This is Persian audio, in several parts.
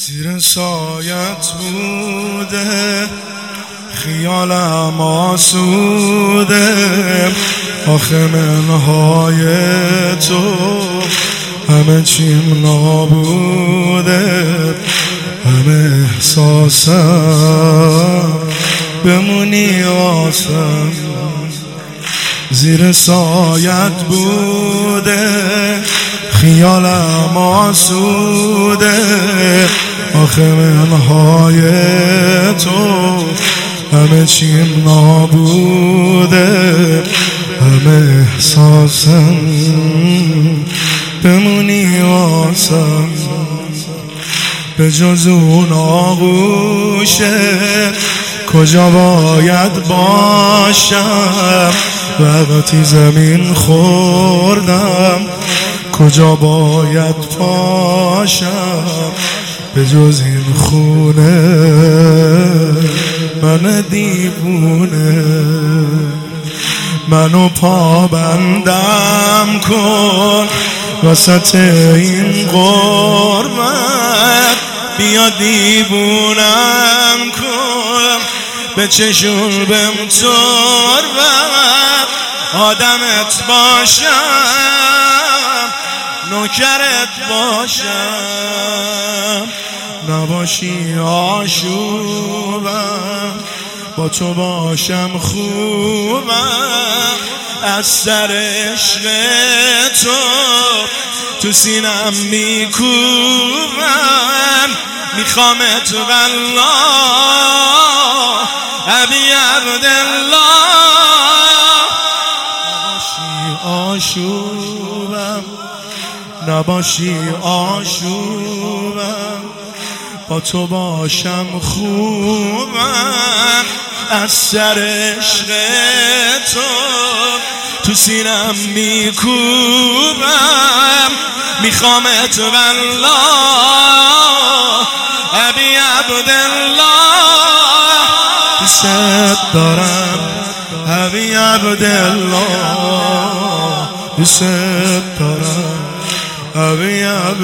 زیر سایت بوده خیالم آسوده، آخه منهای تو همه چیم نابوده، همه احساسم بمونی واسم. زیر سایت بوده خیالم آسوده، آخه منهای تو همه چیم نابوده، همه احساسم بمونی واسم. به جز اون آغوشه کجا باید باشم، وقتی زمین خوردم کجا باید پاشم. به جز این خونه من دیوونه، منو پابندم کن وسط این غربت، بیا دیوونم کن به چشون بم تربت. آدمت باشم نوکرت باشم، نباشی آشوبم با تو باشم خوبم. از سر عشق تو سینم میکوبم، میخوامت والله ابی عبدالله. نباشی آشوبم با تو باشم خوبم. از سر عشق تو سینم میکوبم، میخوامت والله ابی عبدالله. دوست دارم ابی عبدالله، دوست دارم ابی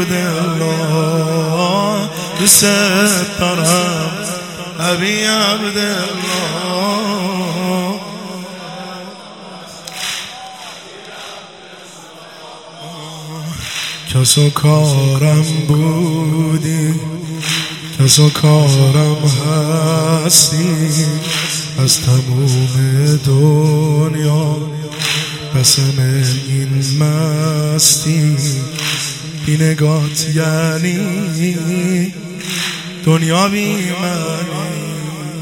عبدالله، دوست دارم ابی عبدالله. کس و کارم بودی، کس و کارم هستی، از تموم دنیا قسم این مستی. بی نگات یعنی دنیا بی معنی.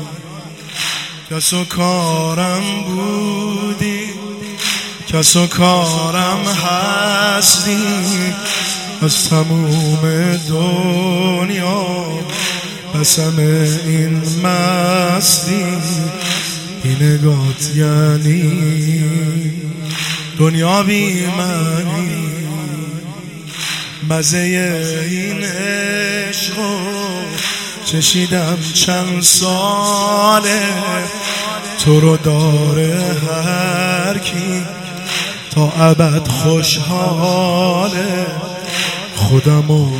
کس و کارم بودی، کس و کارم هستی، از تموم دنیا قسم این مستی. بی نگات یعنی دنیا بی معنی. مزه این عشقو چشیدم چند ساله، تو رو داره هر کی تا ابد خوشحاله. خودمو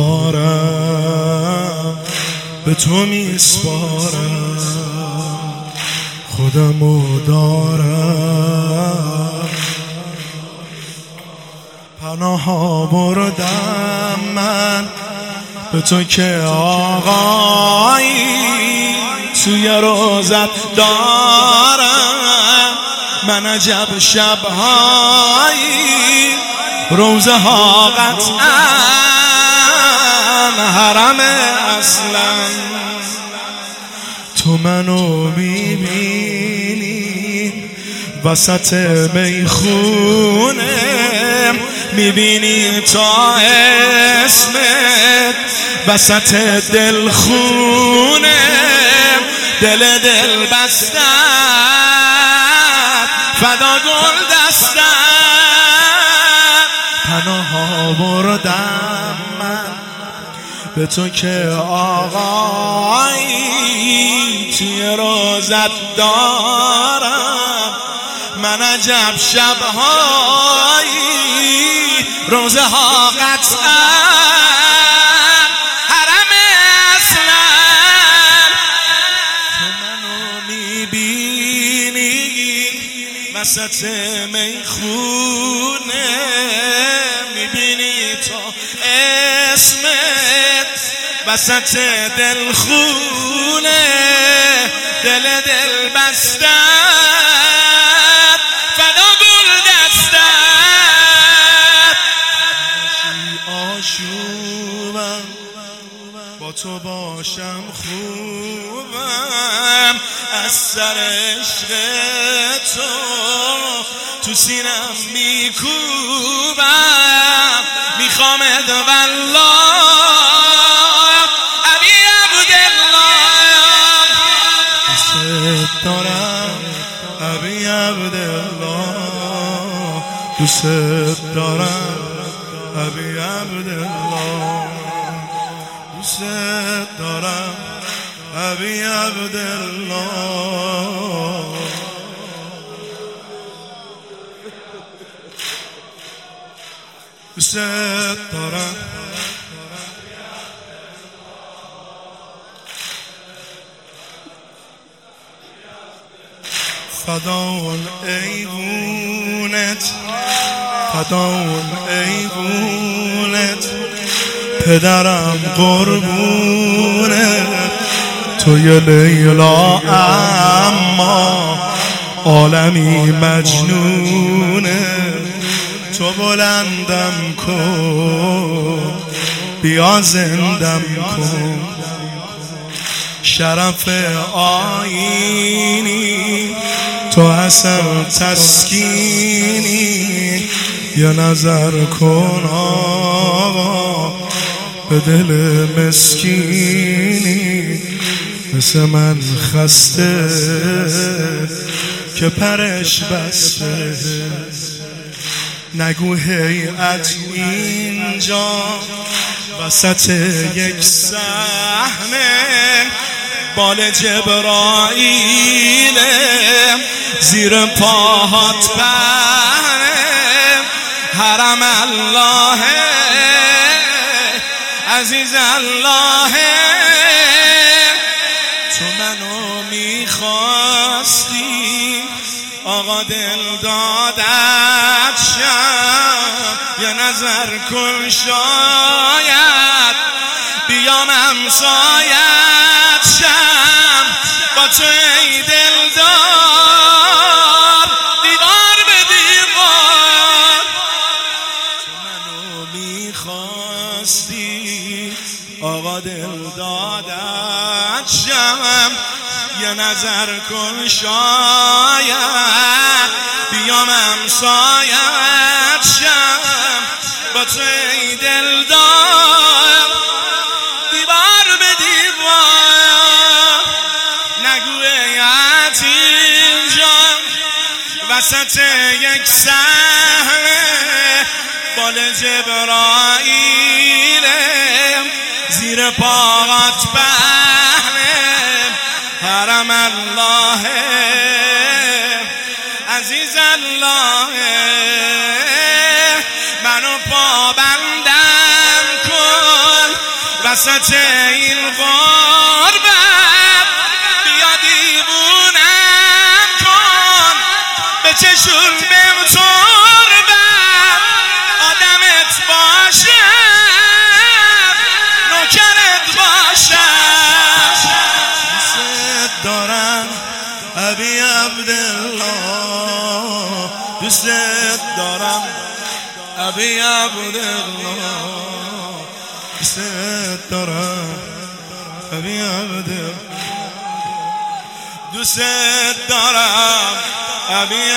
دارم به تو میسپارم، خودمو دارم پناها بردم من به تو که آقایی توی روزت دارم. من عجب شبهایی روزه ها قطعا حرم اصلا. تو منو میبینی وسط میخونه، میبینی تا اسمت وسط دلخونه. دل بستت فدا گل دستت، پناها بردم من به تو که آقایی توی روزت دارم. من عجب شبهایی روزه ها قطعا حرم وسط میخونه میبینی تو اسمت وسط دلخونه دل بستت فدا گل دستت آشوبم با تو باشم خوبم از سر عشق تو سینم میکوبم میخوامد والله ابی عبدالله دوست دارم ابی عبدالله دوست دارم ابی عبدالله دوست دارم ابی عبدالله دوست دارم فداون ایوونت فداون ایوونت پدرم قربونت توی لیلا اما عالمی مجنونه تو بلندم کن بیا زندم کن شرف آیینی تو حسن تسکینی یه نظر کن آقا به دل مسکینی مثل من خسته که پرش بسته نگو هیئت اینجا وسط یک صحنه بال جبرائیل زیر پاهات پهنه حرم الله عزیز الله تو منو میخواستی آقا دل دادت شم یه نظر کن شاید بیام همسایت شم با تو ای دلدار دیوار به دیوار تو منو میخواستی آقا دل دادت شم یه نظر کن شاید بیام همسایت شم با تو ای دلدار دیوار به دیوار نگو ایت اینجا وسط یک صحنه بال جبرائیل زیر پاهات پهنه حرم الله عزیز الله منو پابندم کن وسط این غربت بیا دیوونم کن به چشون بهم تربت آدمت باشم نوکرت باشم دوست دارم ابی عبدالله دوست دارم ابی عبدالله دوست دارم ابی عبدالله دوست دارم ابی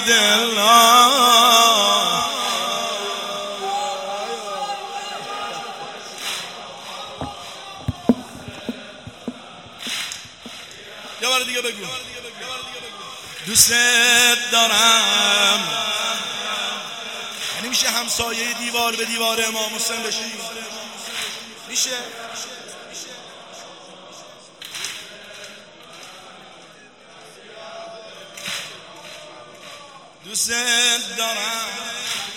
عبدالله یه بار دیگه بگو دوست دارم یعنی میشه همسایه دیوار به دیوار امام حسین بشی میشه دوست دارم